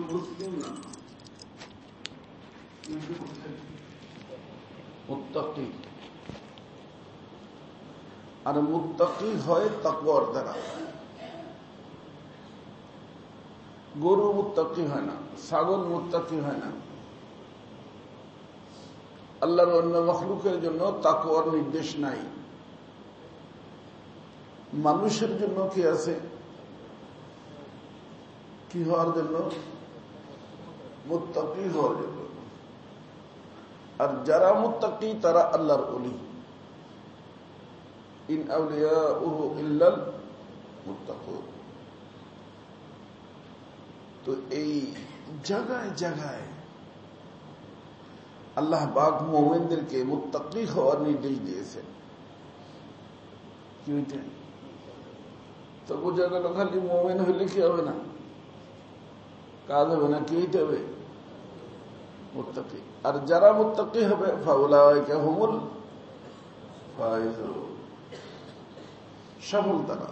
মুসলিম না, মুত্তাকি। আর মুত্তাকি হয় তাকওয়ার দ্বারা। গরু মুত্তাকি হয় না, ছাগল মুত্তাকি হয় না। আল্লাহর অন্য মাখলুকের জন্য তাকওয়ার নির্দেশ নাই। মানুষের জন্য কি আছে? কি হওয়ার জন্য? মুত্তাকি হওয়ার জন্য। আর যারা মুত্তাকি তারা আল্লাহর ওলি। ইন আউলিয়াউহু ইল্লাল মুত্তাকুন। তো এই জায়গায় জায়গায় আল্লাহ পাক মুমিনদেরকে মুত্তাকি হওয়ার নির্দেশ দিয়েছেন। কি হইতে? তো বোঝা গেল খালি মুমিন হইলে কি হবে না, কাজ হবে না, কি হইতে হবে? মুত্তাকি। আর যারা মুত্তাকি হবে ফাউলাইকা হুমুল ফাইজুন, সফল তারা।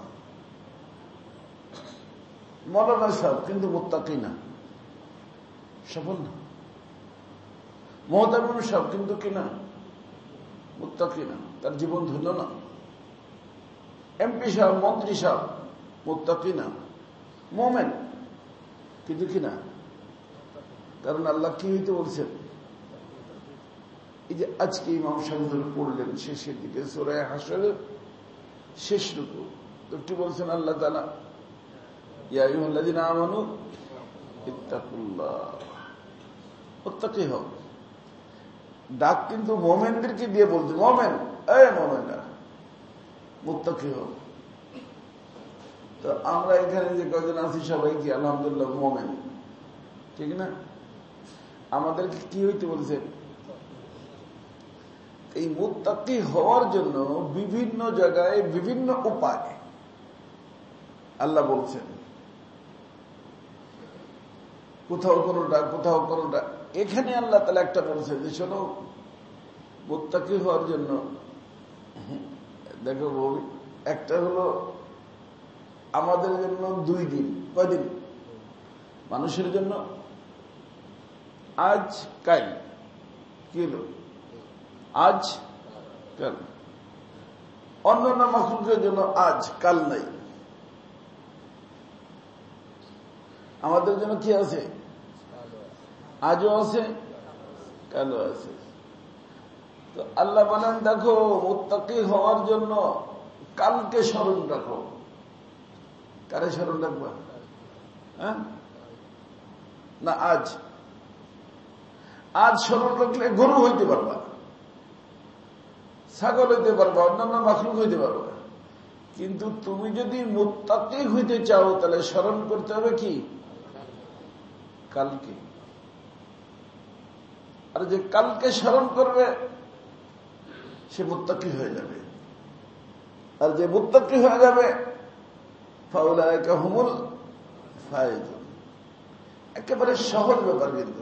মৌলানা সাহেব কিন্তু মুত্তাকি না, সফল না। মুহতামিম সাহেব কিন্তু কিনা মুত্তাকি না, তার জীবন ধন্য না। এমপি সাহেব, মন্ত্রী সাহেব মুত্তাকি না, মুমিন কিন্তু কিনা। কারণ আল্লাহ কি হইতে বলছেন? এই যে আজকে ইমাম সাহেব পড়লেন শেষের দিকে সূরা হাশরের শেষ রুকু, একটু বলছেন আল্লাহ তাআলা ইয়া আইয়ুহাল্লাযীনা আমানু ইত্তাকুল্লাহ, মুত্তাকি হও। ডাক কিন্তু মুমিনদেরকে দিয়ে বলছে, মুমিন, এই মুমিনরা মুত্তাকি হও। তো আমরা এখানে যে কয়জন আছি সবাই কি আলহামদুলিল্লাহ মুমিন, ঠিক না? আমাদেরকে কি হইতে বলছেন? এই মুত্তাকি হওয়ার জন্য বিভিন্ন জায়গায় বিভিন্ন উপায় আল্লাহ বলছেন। কোথাও কোনটা কোথাও কোনটা। এখানে আল্লাহ তাআলা একটা বলছেন যে শোনো, মুত্তাকি হওয়ার জন্য দেখো বই, একটা হলো আমাদের জন্য 2 দিন। কয়দিন? মানুষের জন্য আজ কাল। কি হলো? আজ কাল। অন্যান্য মাখলুকের জন্য আজ কাল নাই। আমাদের জন্য কি আছে? আজও আছে, কালও আছে। তো আল্লাহ বলেন দেখো, মুত্তাকি হওয়ার জন্য কালকে স্মরণ রাখো। কারে স্মরণ রাখবা? হ্যাঁ না আজ? আজ স্মরণ রাখলে গরু হইতে পারবা, ছাগল হইতে পারবা, অন্যান্য মাখলুক হইতে পারবা। কিন্তু তুমি যদি মুত্তাকি হইতে চাও তাহলে স্মরণ করতে হবে কি? কালকে। আর যে কালকে স্মরণ করবে সে মুত্তাকি হয়ে যাবে। আর যে মুত্তাকি হয়ে যাবে ফাউলাইকা হুমুল ফাইজুন। একেবারে সহজ ব্যাপার। কিন্তু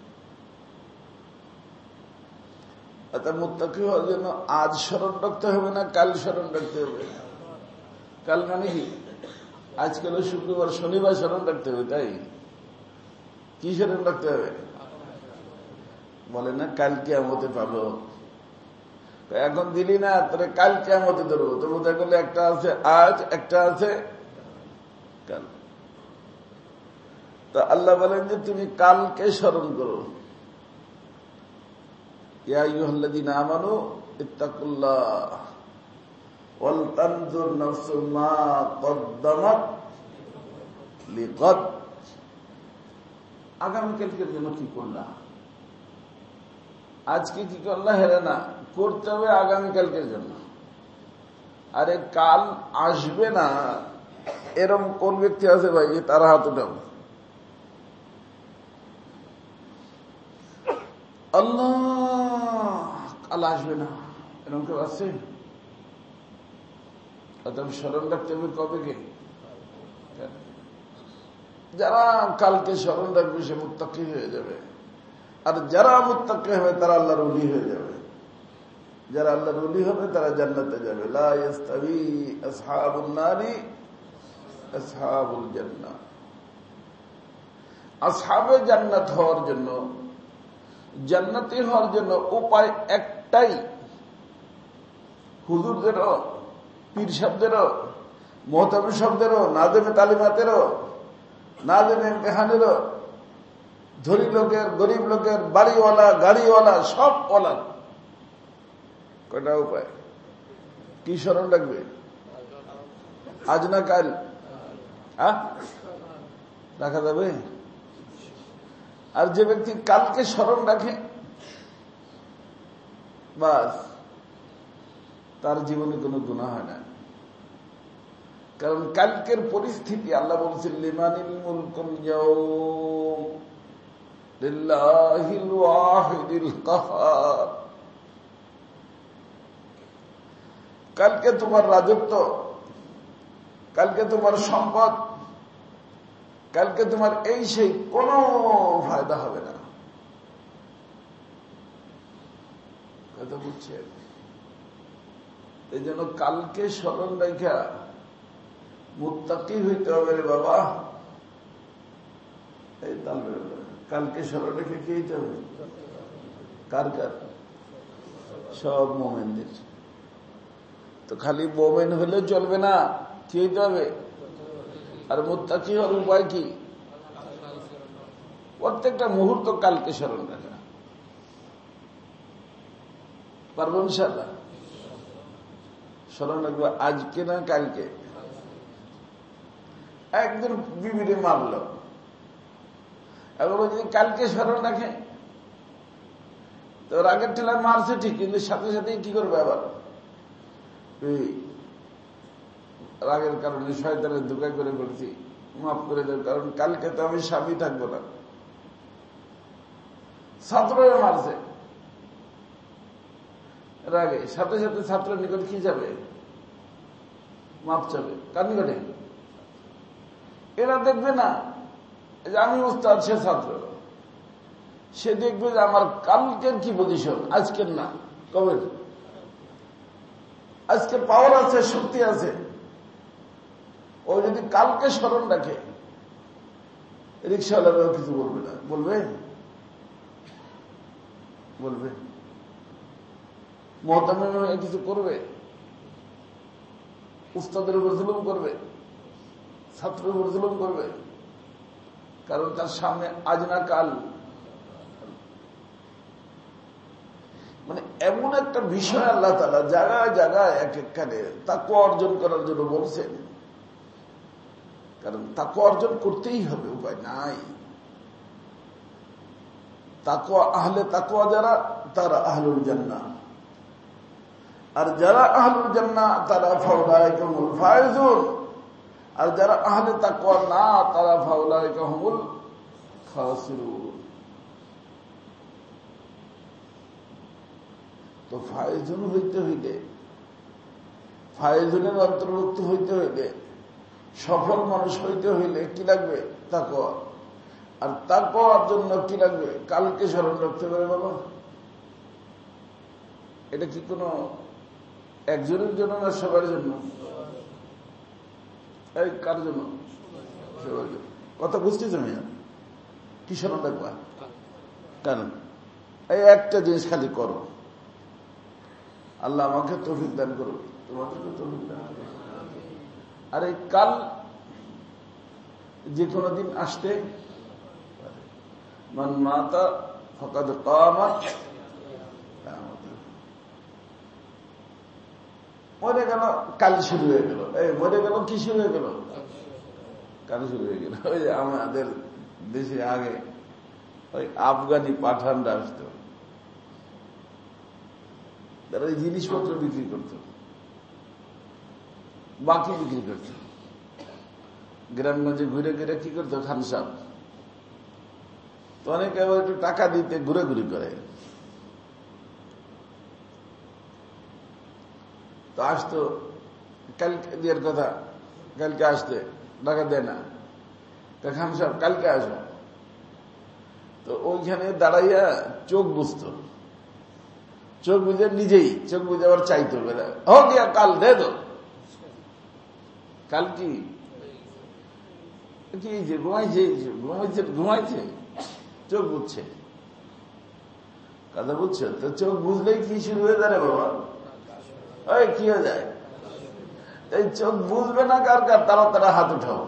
মুত্তাকি হওয়ার জন্য আজ স্মরণ রাখতে হবে না, কাল স্মরণ রাখতে হবে। কাল মানে কি? আজকাল শুক্রবার, শনিবার স্মরণ রাখতে হবে, তাই? কি স্মরণ রাখতে হবে? বলে না কাল কিয়ামতে পাবো। এখন দিলি না, তোরে কাল কিয়ামতে ধরবো। তো বোঝা গেল একটা আছে আজ, একটা আছে কাল। তো আল্লাহ বলেন যে তুমি কালকে স্মরণ করো। ইয়া আইয়ুহাল্লাযীনা আমানু ইত্তাকুল্লাহ ওয়াল তানজুর নাফসুম মা কদ্দামাত লিগাদ। আগামীকালকের জন্য কি করলা? আজকে কি করলা হেরে না, করতে হবে আগামীকালকের জন্য। আরে কাল আসবে না এরকম কোন ব্যক্তি আছে ভাই? তারা হাত উঠাও। আল্লাহ কাল আসবে না এরকম কেউ আছে? অতএব স্মরণ রাখতে হবে কবে কে? যারা কালকে স্মরণ রাখবে সে মুত্তাকি হয়ে যাবে। আর যারা মুত্তাকি হবে তারা আল্লাহর ওলি হয়ে যাবে। যারা আল্লাহর ওলি হবে তারা জান্নাতে যাবে। লা ইস্তাবি আসহাবুন নারি আসহাবুল জান্নাহ। আসহাবে জান্নাত হওয়ার জন্য, জান্নাতি হওয়ার জন্য উপায় একটাই। হুজুরদেরও, পীর সাহেবদেরও, মুহতামিম সাহেবদেরও, নাজেমে তালিমাতেরও, নাজেমে ইমতিহানেরও, ধনী লোকের, গরিব লোকের, বাড়িওয়ালা, গাড়িওয়ালা, সব ওলার কয়টা উপায়। কি স্মরণ রাখবে? আজ না কাল রাখা যাবে। আর যে ব্যক্তি কালকে স্মরণ রাখে, বাস তার জীবনে কোনো গুনাহ হয় না। কারণ কালকের পরিস্থিতি, আল্লাহ বলছেন লিমানিল মুলকুল ইয়াউম লিল্লাহিল ওয়াহিদিল কাহার। কালকে তোমার রাজত্ব, কালকে তোমার সম্পদ, কালকে তোমার এই সেই কোনো ফায়দা হবে না। কথা বুঝছেন? এই জন্য কালকে স্মরণ রেখা মুত্তাকি হইতে হবে রে বাবা। এই কালকে স্মরণ রেখে কি হইতে হবে? কার কার? সব মোমেনদের। তো খালি মোমেন হলে চলবে না, কি হইতে হবে? আর মুত্তাকি হওয়ার উপায় কি? প্রত্যেকটা মুহূর্ত কালকে স্মরণ রাখা। পারবো ইনশাআল্লাহ? স্মরণ রাখবো আজকে না কালকে। একদিন বিবিরে মারল, এখন যদি কালকে স্মরণ রাখে তো রাগের ঠেলায় মারছে ঠিক, কিন্তু সাথে সাথে কি করবে আবার? রাগের কারণে শয়তানের ধোঁকায় করে বলছি, মাফ করে দেব, কারণ কালকে তো আমি স্বামী থাকবো না। ছাত্ররা মারছে রাগে, সাথে সাথে ছাত্রের নিকট কি যাবে? মাপ চাবে। কার নিকটে? এরা দেখবে না যে আমি উস্তাদ, সে ছাত্র। সে দেখবে যে আমার কালকের কি পজিশন, আজকের না, কবে। আজকে পাওয়ার আছে, শক্তি আছে। ও যদি কালকে স্মরণ রাখে, রিক্সাওয়ালারাও কিছু বলবে না। বলবে? বলবে? মুহতামিম কিছু করবে? উস্তাদের উপর জুলুম করবে? ছাত্রের উপর জুলুম করবে? কারণ তার সামনে আজ না কাল। মানে এমন একটা বিষয় আল্লাহ তাআলা জায়গায় জায়গায় এক একখানে তাকওয়া অর্জন করার জন্য বলছেন। কারণ তাকওয়া অর্জন করতেই হবে, উপায় নাই। তাকওয়া, আহলে তাকওয়া যারা, তারা আহলুল জান্নাহ। আর যারা আহলুল জান্নাহ তারা ফাউলাইকা হুমুল ফায়েজুন। আর যারা আহলে তাকওয়া না, তারা ফাউলাইকা হুমুল খাসিরুন। তো ফায়েজুন হইতে হইলে, ফায়েজুনের অন্তর্ভুক্ত হইতে হইলে, সফল মানুষ হইতে হইলে কি লাগবে? তাকওয়া। আর তাকওয়ার জন্য কি লাগবে? কালকে স্মরণ রাখতে পারে বাবা। এটা কি কোনো একজনের জন্য না সবার জন্য? এই কার জন্য? সবার জন্য। কথা বুঝতেছ মিয়া? কি স্মরণ রাখবা? কারণ এই একটা জিনিস খালি করো। আল্লাহ আমাকে তৌফিক দান করো, তোমাদেরকে তৌফিক দান করো। আর এই কাল যে কোনো দিন আসতে, মান মাতা ফাকাদ কামাত, মরে গেল, কাল শুরু হয়ে গেল। এই মরে গেল, কি শুরু হয়ে গেল? কাল শুরু হয়ে গেল। ওই যে আমাদের দেশে আগে ওই আফগানি পাঠানরা আসতো, তারা এই জিনিসপত্র বিক্রি করত, বাকি বিক্রি করত। গ্রামগঞ্জে ঘুরে ঘুরে কি করতো খান সাহেব, তো অনেকে একটু টাকা দিতে ঘুরে করে। তো আসতো, কালকে দেওয়ার কথা, কালকে আসতে, টাকা দেয় না। খান সাহেব কালকে আসো। তো ওইখানে দাঁড়াইয়া চোখ বুঝতো, চোখ বুঝে নিজেই চোখ বুঝে আবার চাইতো, হোক গিয়া কাল দে দো। কাল কি? কি যে ঘুমাইছে, ঘুমাইছে, ঘুমাইছে, চোখ বুঝছে, কথা বুঝছে তো? চোখ বুঝলেই কি শুরু হয়ে যায় বাবা? ওই কি হয়ে যায়? এই চোখ বুঝবে না কার কার, তারা তারা হাত উঠাও।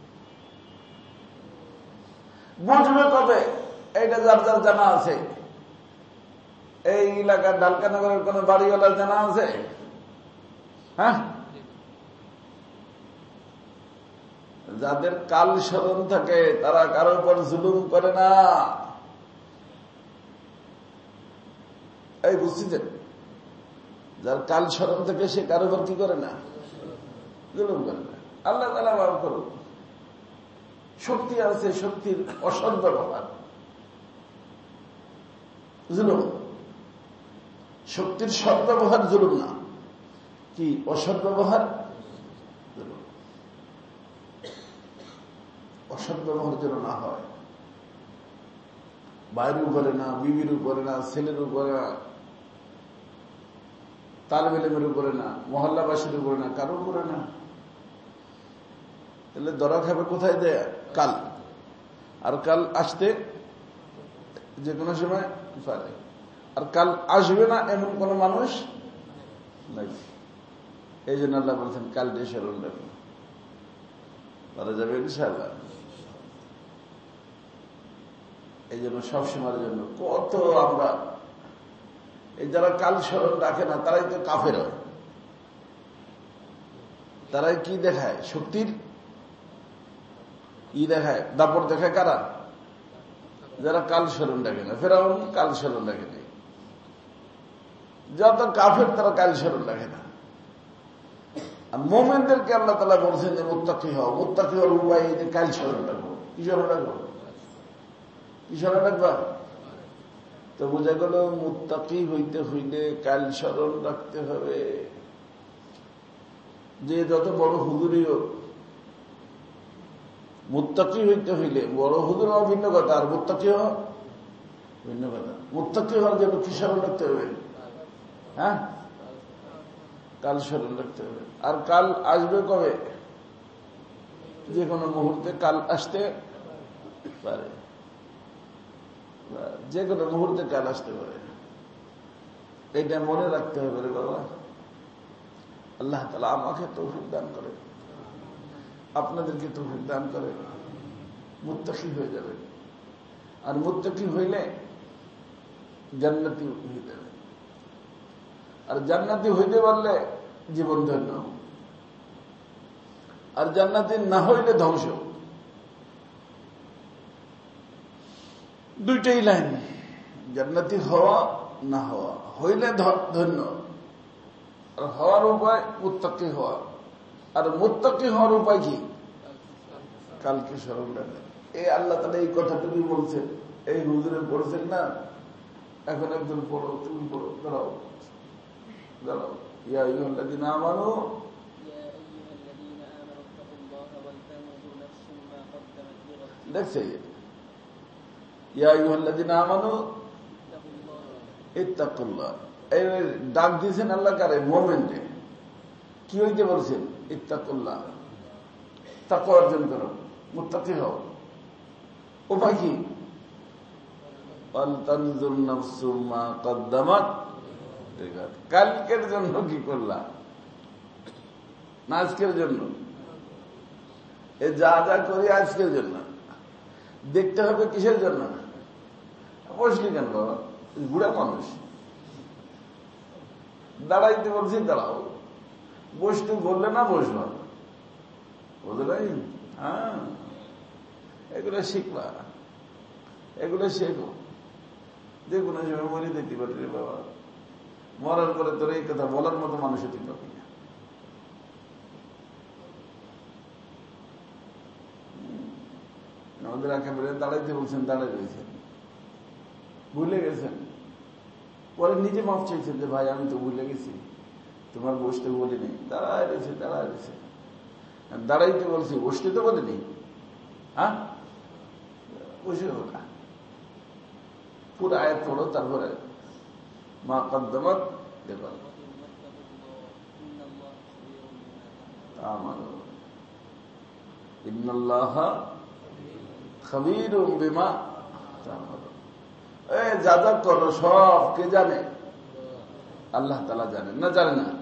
বুঝবে কবে? এইটা যার যার জানা আছে। এই এলাকার ঢালকানগরের কোন বাড়িওয়ালার জানা আছে? হ্যাঁ, যাদের কাল স্মরণ থাকে তারা কারোর উপর জুলুম করে না। এই বুঝছেন, যার কাল স্মরণ থাকে সে কারোর উপর কি করে না, জুলুম করে না। আল্লাহ তাআলা মাফ করুন। শক্তি আছে, শক্তির অসৎ ব্যবহার জুলুম। শক্তির সৎ ব্যবহার জুলুম না, কি অসৎ ব্যবহার জুলুম। অসৎ ব্যবহার যেন না হয়, বাইরের উপরে না, বিবির উপরে না, ছেলের উপরে না, তালেব ইলমের উপরে না, মহল্লাবাসীর উপরে না, কারোর উপরে না। তাহলে ধরা খাবে কোথায় দেয়? কাল। আর কাল আসতে যে কোনো সময় পারে। আর কাল আসবে না এমন কোন মানুষ নাই। এই জন্য আল্লাহ বলছেন কাল দিয়ে স্মরণ রাখুন, পারা যাবে ইনশাআল্লাহ। এই জন্য সবসময়ের জন্য কত আমরা এই যারা কাল স্মরণ রাখে না তারাই তো কাফের হয়। তারাই কি দেখায়? শক্তির ই দেখায়, দাপট দেখায়। কারা? যারা কাল স্মরণ রাখে না। ফেরাউন কাল স্মরণ রাখে নাই। যত কাফের তারা কাল স্মরণ রাখে না। আর মোমেনদেরকে আল্লাহ তাআলা বলছেন যে মুত্তাকি হও। মুত্তাকি হওয়ার উপায় এই যে কাল স্মরণ রাখবো। কি স্মরণ রাখবো? কি স্মরণ রাখবা? তো বোঝা গেল মুত্তাকি হইতে হইলে কাল স্মরণ রাখতে হবে। যে যত বড় হুজুরই হোক, মুত্তাকি হইতে হইলে বড় হুজুর হওয়া ভিন্ন কথা, আর মুত্তাকি হওয়া ভিন্ন কথা। মুত্তাকি হওয়ার জন্য কি স্মরণ রাখতে হবে? হ্যাঁ, কাল স্মরণ রাখতে হবে। আর কাল আসবে কবে? যে কোনো মুহূর্তে কাল আসতে পারে, যে কোনো মুহূর্তে কাল আসতে পারে। এটা মনে রাখতে হবে রে বাবা। আল্লাহ তাআলা আমাকে তৌফিক দান করে, আপনাদেরকে তৌফিক দান করে, মুত্তাকি হয়ে যাবে। আর মুত্তাকি হইলে জান্নাতি হয়ে যাবে। আর জান্নাতি হইতে পারলে জীবন ধন্য, আর জান্নাতি না হইলে ধ্বংস। দুইটাই লাইন, জান্নাতি হওয়া না হওয়া। হইলে ধন্য, আর হওয়ার উপায় মুত্তাকি হওয়া। আর মুত্তাকি হওয়ার উপায় কি? কালকে স্মরণ রাখা। এই আল্লাহ তাআলা এই কথাটুকু বলছেন। এই হুজুরে পড়ছেন না, এখন একজন পড়ো, তুমি পড়ো, দাঁড়াও দাঁড়াও। ইয়া আইয়ুহাল্লাযীনা আমানু, দেখছে ইয়া আইয়ুহাল্লাযীনা আমানু ইত্তাকুল্লাহ। এই ডাক দিয়েছেন আল্লাহ কারে? মুমিনকে। কি হইতে বলছেন? ইত্তাকুল্লাহ, তাকওয়া অর্জন করো, মুত্তাকি হও। উপায় কি? ওয়াল তানজুর নাফসুম মা কদ্দামাত, কালকের জন্য কি করলা, না আজকের জন্য। এ যা যা করি আজকের জন্য। দেখতে হবে কিসের জন্য? বসলি কেন বাবা? বুড়া মানুষ, দাঁড়াইতে বলছি দাঁড়াও। বসতে বললে না বসবা, বুঝলাই? হ্যাঁ, এগুলো শিখবা, এগুলো শেখো। যে কোনো সময় মরে যেতে পারি রে বাবা। মরার পরে তোর এই কথা বলার মতো মানুষ হতে পারবি না। আমাদের একেবারে দাঁড়াইতে বলছেন, দাঁড়াই রয়েছেন, ভুলে গেছেন। পরে নিজে মাফ চাইছেন যে ভাই আমি তো ভুলে গেছি, তোমার বসতে বলিনি। দাঁড়ায় রয়েছে, দাঁড়ায় রয়েছে। দাঁড়াইতে বলছি, বসতে তো বলিনি। হ্যাঁ, বসে হোক। পুরো আয়াত পড়ো, তারপরে মা কদ্দামাত দেখো। ইন্নাল্লাহা খবীরুম বিমা তা'মালুন। যা যা করো সব কে জানে? আল্লাহ তাআলা জানেন না? জানে না?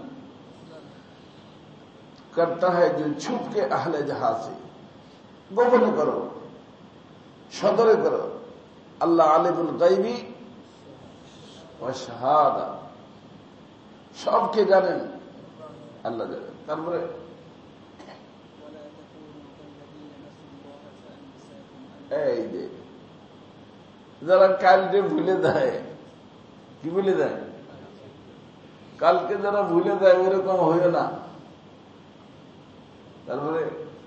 करता है जो छुप के अहले जहां से, গোপনে করো, সদরে করো। আল্লাহ আলিমুল গায়বি ওয়া শাহাদা, সবকে জানেন, আল্লাহ জানেন। তারপরে এই যে যারা কালকে ভুলে দেয়, কি ভুলে দেয়? কালকে যারা ভুলে দেয় ওইরকম হইও না। তারপরে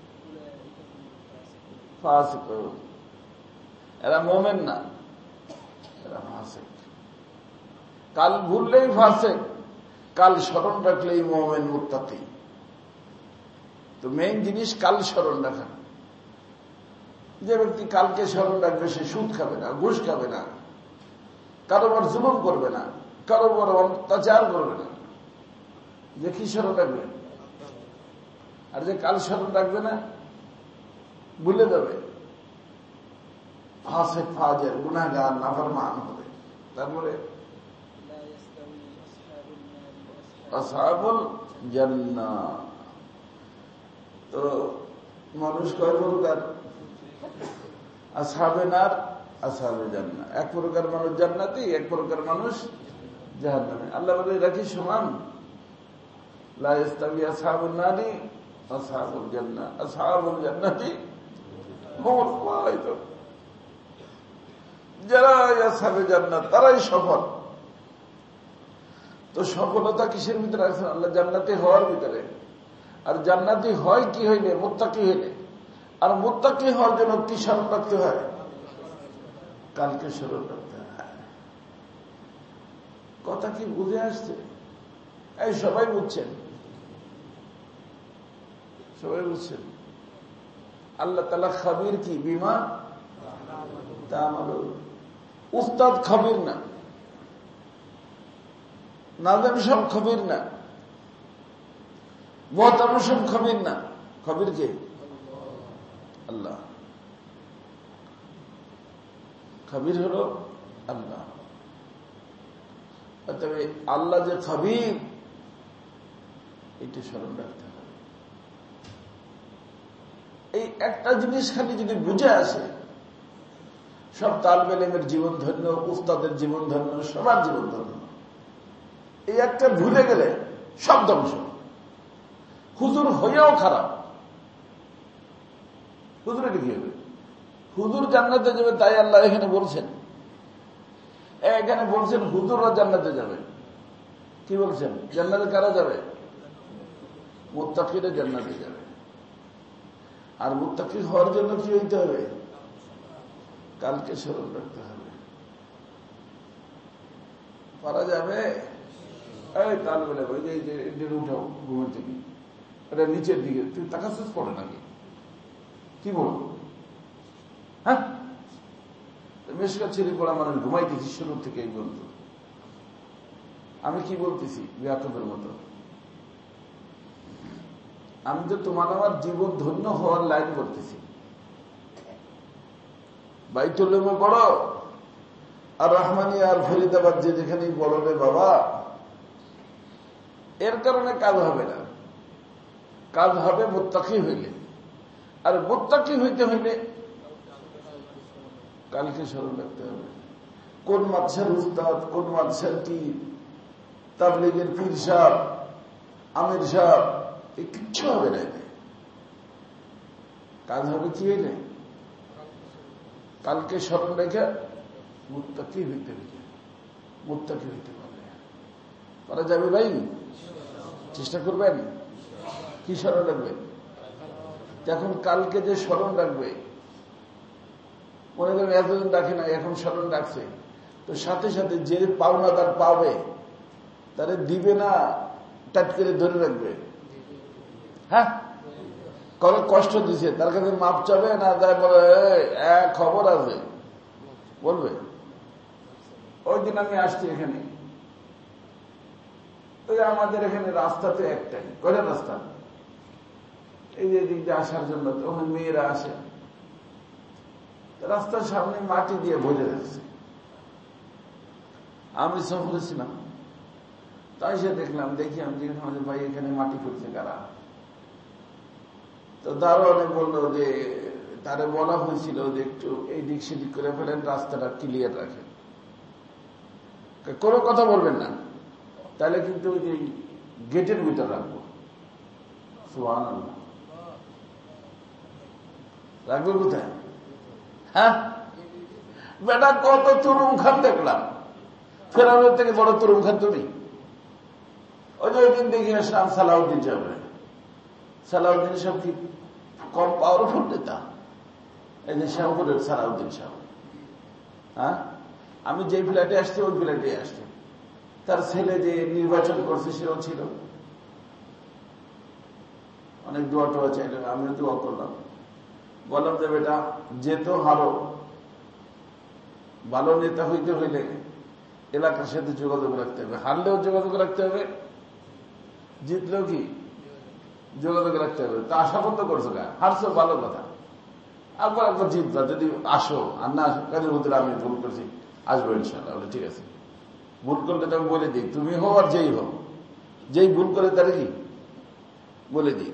ফাসিক, এরা মোমেন না, এরা ফাসিক। কাল ভুললেই ফাসিক, কাল স্মরণ রাখলেই মোমেন মুত্তাকি। তো মেইন জিনিস কাল স্মরণ রাখা। যে ব্যক্তি কালকে স্মরণ রাখবে সে সুদ খাবে না, ঘুষ খাবে না, কারো উপর জুলুম করবে না, কারো উপর অত্যাচার করবে না। যে কি স্মরণ রাখবে? আর যে কাল স্মরণ রাখবে না, ভুলে যাবে, ফাসিক, ফাজির, গুনাহগার, নাফরমান হবে। তারপরে আসহাবুল জান্নাহ। তো মানুষ কয় প্রকার? আসহাবে নার, আসহাবে জান্নাহ। এক প্রকার মানুষ জান্নাতি, এক প্রকার মানুষ জাহান্নামী। আল্লাহ বলে রাখি সমান, লা ইস্তাবি আসহাবুন নারি আসহাবুল জান্নাহ, আসহাবুল জান্নাতি হুমুল ফায়িজুন। যারা আসহাবে জান্নাত তারাই সফল। তো সফলতা কিসের ভিতরে আছে? আল্লাহ জান্নাতি হওয়ার ভিতরে। আর জান্নাতি হয় কি হইলে? মুত্তাকি হইলে। আর মুত্তাকি হওয়ার জন্য কি স্মরণ রাখতে হয়? কালকে স্মরণ রাখতে হয়। কথা কি বুঝে আসছে? এই সবাই বুঝছেন? সবাই বুঝছেন? আল্লাহ তাআলা খবীর কি? বিমা তা'মালুন। উস্তাদ খবীর না, নাযিম সাহেব খবীর না, মুহতামিম সাহেব খবীর না। খবীর কে? আল্লাহ। খবীর হলো আল্লাহ। তবে আল্লাহ যে খবীর, এটা স্মরণ রাখতে হবে। এই একটা জিনিস খালি যদি বুঝে আসে, সব তালিবে ইলমের জীবন ধন্য, উস্তাদের জীবন ধন্য, সবার জীবন ধন্য। এই একটা ভুলে গেলে সব ধ্বংস। হুজুর হইয়াও খারাপ। হুজুরে কি হবে? হুজুর জান্নাতে যাবে তাই আল্লাহ এখানে বলছেন। এখানে বলছেন হুজুররা জান্নাতে যাবে। কি বলছেন? জান্নাতে কারা যাবে? মুত্তাকিরা জান্নাতে যাবে। আর মুত্তাকি হওয়ার জন্য কি হইতে হবে? কালকে স্মরণ রাখতে হবে। পারা যাবে? এই তাল বলে উঠাও ঘুমের থেকে, এটা নিচের দিকে, তুই তাকাচ্ছিস পড়ে নাকি? কি বলবো? হ্যাঁ, মেশকা ছেড়ে পড়া মানুষ ঘুমাইতেছি শুরু থেকে এই পর্যন্ত। আমি কি বলতেছি? বেয়াকুবের মতো। আমি তো তোমার আমার জীবন ধন্য হওয়ার লাইন করতেছি। বাইতুল উলুমে পড়ো আর রহমানিয়া আর ফরিদাবাদ যে যেখানেই পড়ো রে বাবা, এর কারণে কাজ হবে না। কাজ হবে মুত্তাকি হইলে। আর মুত্তাকি হইতে হইলে কালকে স্মরণ রাখতে হবে। কোন মাদ্রাসার উস্তাদ, কোন মাদ্রাসার কি, তাবলীগের পীর সাহেব, আমির সাহেব, এই কিচ্ছু হবে না। কাজ হবে কি হইলে? কালকে স্মরণ রেখে মুত্তাকি হইতে হবে। মুত্তাকি হইতে পারলে পারা যাবে ভাই? চেষ্টা করবেন। কি স্মরণ রাখবেন? এখন কালকে যে স্মরণ রাখবে, মনে করেন এতদিন রাখে না, এখন স্মরণ রাখছে, তো সাথে সাথে যে পাওনাদার পাবে তারে দিবে না, টাট করে ধরে রাখবে। হ্যাঁ, কারো কষ্ট দিছে তার কাছে মাপ চাবে না, তাই বলে খবর আছে বলবে। ওই দিন আমি আসছি এখানে, ওই আমাদের এখানে রাস্তাতে একটাই, কয়টা রাস্তা, এই যে দিক দিয়ে আসার জন্য তখন মেয়েরা আসে, রাস্তার সামনে মাটি দিয়ে ভরে যাচ্ছে। আমি সফরে ছিলাম, তাই সে দেখলাম, দেখি আমি জিজ্ঞেস ভাই এখানে মাটি করছে কারা? তো দারোয়ানে বললো যে তারে বলা হয়েছিল যে একটু এই দিক সেদিক করে ফেলেন, রাস্তাটা ক্লিয়ার রাখেন, কোনো কথা বলবেন না, তাহলে কিন্তু ওই যে গেটের ভিতর রাখবো। সুবহানাল্লাহ, রাখবো কোথায়? হ্যাঁ, বেটা কত তরুণ খান দেখলাম, ফেরানোর থেকে বড় তরুণ খান তুমি। ওই যে ওই দিন দেখে আসলাম সালাউদ্দিন সাহেব, সালাউদ্দিন সাহেব কি কম পাওয়ারফুল নেতা? এই যে শ্যামপুরের সালাউদ্দিন সাহেব, হ্যাঁ, আমি যে ফ্ল্যাটে আসছি ওই ফ্ল্যাটে আসছি, তার ছেলে যে নির্বাচন করছে সেও ছিল, অনেক দোয়া টোয়া চাইলেন, আমিও দোয়া করলাম, বললাম যে বেটা যেত হারো, ভালো নেতা হইতে হইলে এলাকার সাথে যোগাযোগ রাখতে হবে, হারলেও যোগাযোগ রাখতে হবে, জিতলেও কি যোগাযোগ রাখতে হবে। তা আশা বন্ধ করছো গা, হারছো ভালো কথা, একবার একবার জিতবা, যদি আসো, আর না আসো কাজের ভিতরে আমি ভুল করছি, আসবো ইনশাল্লাহ, বলে ঠিক আছে। ভুল করলে তো আমি বলে দিই, তুমি হো আর যেই হো, যেই ভুল করে তার কি বলে দিই।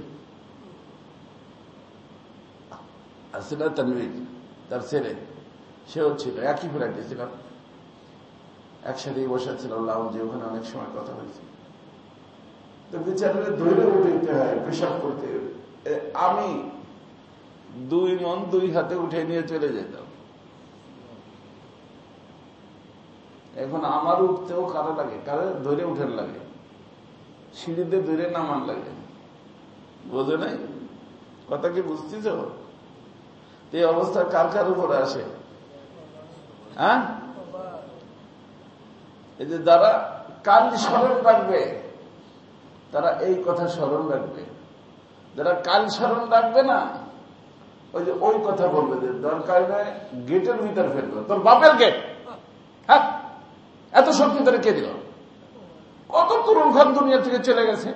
আর সেটা তানভীর, তার ছেলে, সেও ছিল, একই ফ্ল্যাটে ছিল, একসাথেই বসা ছিল লাউঞ্জে, ওখানে অনেক সময় কথা হয়েছে। তো বিচারে ধরে উঠতে হয়, পেশাব করতে, আমি 2 মন 2 হাতে উঠে নিয়ে চলে যেতাম। এখন আমার উঠতেও কারো লাগে, কারো ধরে উঠেন লাগে, সিঁড়িতে ধরে নামান লাগে, বোঝে নাই কথা কি বুঝতেছ? এই অবস্থা কার কার উপরে আসে? হ্যাঁ, এই যে যারা কাল স্মরণ রাখবে তারা এই কথা স্মরণ রাখবে, যারা কাল স্মরণ রাখবে না ওই যে ওই কথা বলবে যে দরকার নয় গেটের ভিতর ফেলবে, তোর বাপের গেট, হ্যাঁ, এত শক্তি ধরে কে দিল? কত তরুণ খান দুনিয়া থেকে চলে গেছে।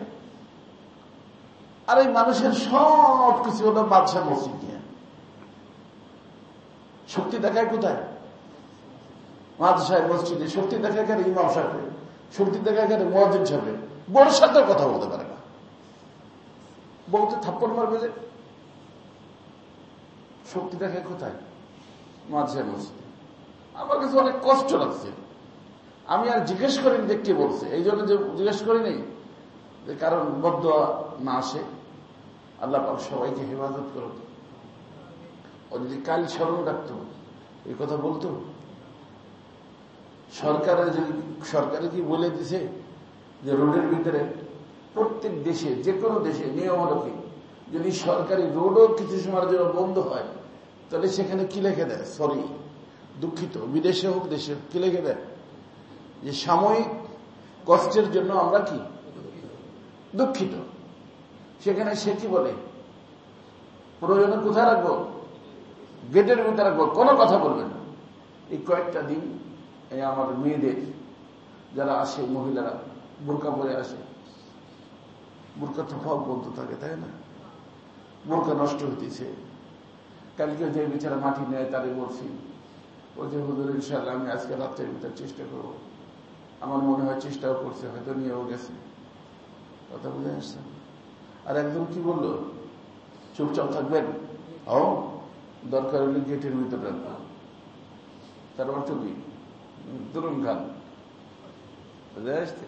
আর এই মানুষের সব কিছু হলো বাদশা মসজিদ নিয়ে। শক্তি দেখায় কোথায়? মাদ্রাসায় মসজিদে শক্তি দেখায় কেন? ইমাম সাহেব শক্তি দেখায় কেন? মুয়াজ্জিন সাহেব বড় সাথে কথা বলতে পারে না, বলতে থাপ্পড় মারবে যে। শক্তি দেখায় কোথায়? মাদ্রাসায় মসজিদে। আমার কাছে অনেক কষ্ট লাগছে, আমি আর জিজ্ঞেস করিনি যে কে বলছে, এই জন্য যে জিজ্ঞেস করিনি যে কারণ বদদোয়া না আসে, আল্লাহ পাক সবাইকে হেফাজত করো। ও যদি কাল স্মরণ রাখতো এই কথা বলতো? সরকারে কি বলে দিছে যে রোডের ভিতরে প্রত্যেক দেশে, যে কোনো দেশে নিয়ম হলো কি, যদি সরকারি রোডও কিছু সময়ের জন্য বন্ধ হয় তাহলে সেখানে কি লিখে দেয়? সরি, দুঃখিত, বিদেশে হোক দেশে, কি লিখে দেয়? যে সাময়িক কষ্টের জন্য আমরা কি দুঃখিত। সেখানে সে কি বলে? প্রয়োজনে কোথায় রাখবো? গেটের ভিতরে রাখবো, কোনো কথা বলবে না। এই কয়েকটা দিন এই আমার মেয়েদের যারা আসে, মহিলারা বোরকা পরে আসে, বোরকা তো সব বন্ধ থাকে, তাই না? বোরকা নষ্ট হইতেছে। কালকে যে বিচারা মাটি নেয় তারে বলছি, ও যে হুজুর ইনশাআল্লাহ আমি আজকে রাত্রের ভিতর চেষ্টা করবো। আমার মনে হয় চেষ্টাও করছে, হয়তো নিয়েও গেছে, কথা বুঝে আসছে। আর একদম কি বললো, চুপচাপ থাকবেন, ও দরকার হলে গেটের ভিতরে রাখবো। তার অর্থ কি? তরুণ খান বুঝে আসছে।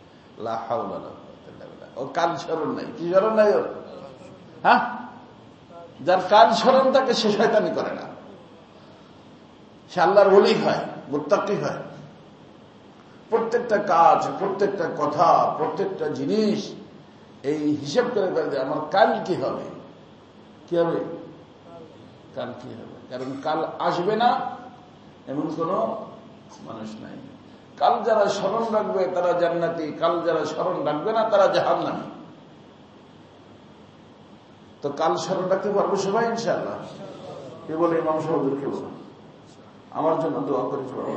ও কাল স্মরণ নাই, কি স্মরণ নাই ওর? হ্যাঁ, যার কাল স্মরণ তাকে সে শয়তানি করে না, সে আল্লাহর ওলি হয়, মুত্তাকি হয়। প্রত্যেকটা কাজ, প্রত্যেকটা কথা, প্রত্যেকটা জিনিস এই হিসেব করে যে আমার কাল কি হবে, কি হবে, কাল কি হবে। কারণ কাল আসবে না এমন কোন মানুষ নাই। কাল যারা স্মরণ রাখবে তারা জান্নাতি, কাল যারা স্মরণ রাখবে না তারা জাহান্নামী। তো কাল স্মরণ রাখতে পারবো সবাই ইনশাআল্লাহ। কে বলে? ইমাম সাহেব কে বলে? আমার জন্য দোয়া করি বাবা,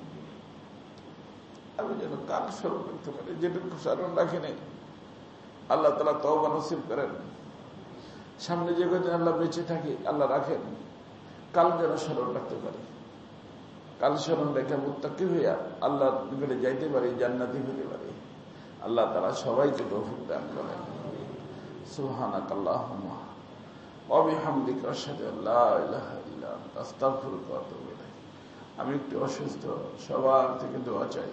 আমি যেন কাল স্মরণ রাখতে পারি, যেটুকু স্মরণ রাখি নাই আল্লাহ তাআলা তওবা নসিব করেন। সামনে যে কদিন আল্লাহ বেঁচে থাকি আল্লাহ রাখেন, কাল যেন স্মরণ রাখতে পারি, কাল স্মরণ রেখে মুত্তাকি হইয়া আল্লাহ নিকটে যাইতে পারি, জান্নাতি হইতে পারি। আল্লাহ তাআলা সবাইকে তৌফিক দান করেন। সুবহানাকাল্লাহুম্মা ওয়া বিহামদিকা আশহাদু আল্লা ইলাহা ইল্লা আনতা আস্তাগফিরুকা ওয়া আতুবু ইলাইক। আমি একটু অসুস্থ, সবার থেকে দোয়া চাই।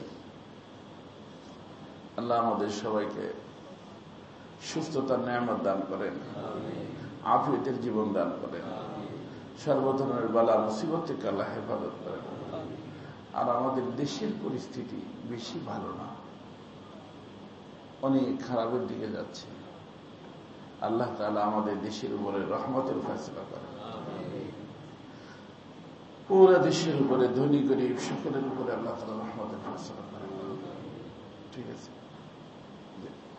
আল্লাহ আমাদের সবাইকে সুস্থতার নেয়ামত দান করেন, আফিয়তের জীবন দান করেন, সর্বধরনের বালা মুসিবত থেকে আল্লাহ হেফাজত করেন। আর আমাদের দেশের পরিস্থিতি বেশি ভালো না, অনেক খারাপের দিকে যাচ্ছে। আল্লাহ তাআলা আমাদের দেশের উপরে রহমতের ফয়সালা করেন। পুরো দেশের উপরে ধনী গরিব সকলের উপরে আল্লাহ তাআলা রহমতের ফয়সালা করেন। ঠিক আছে।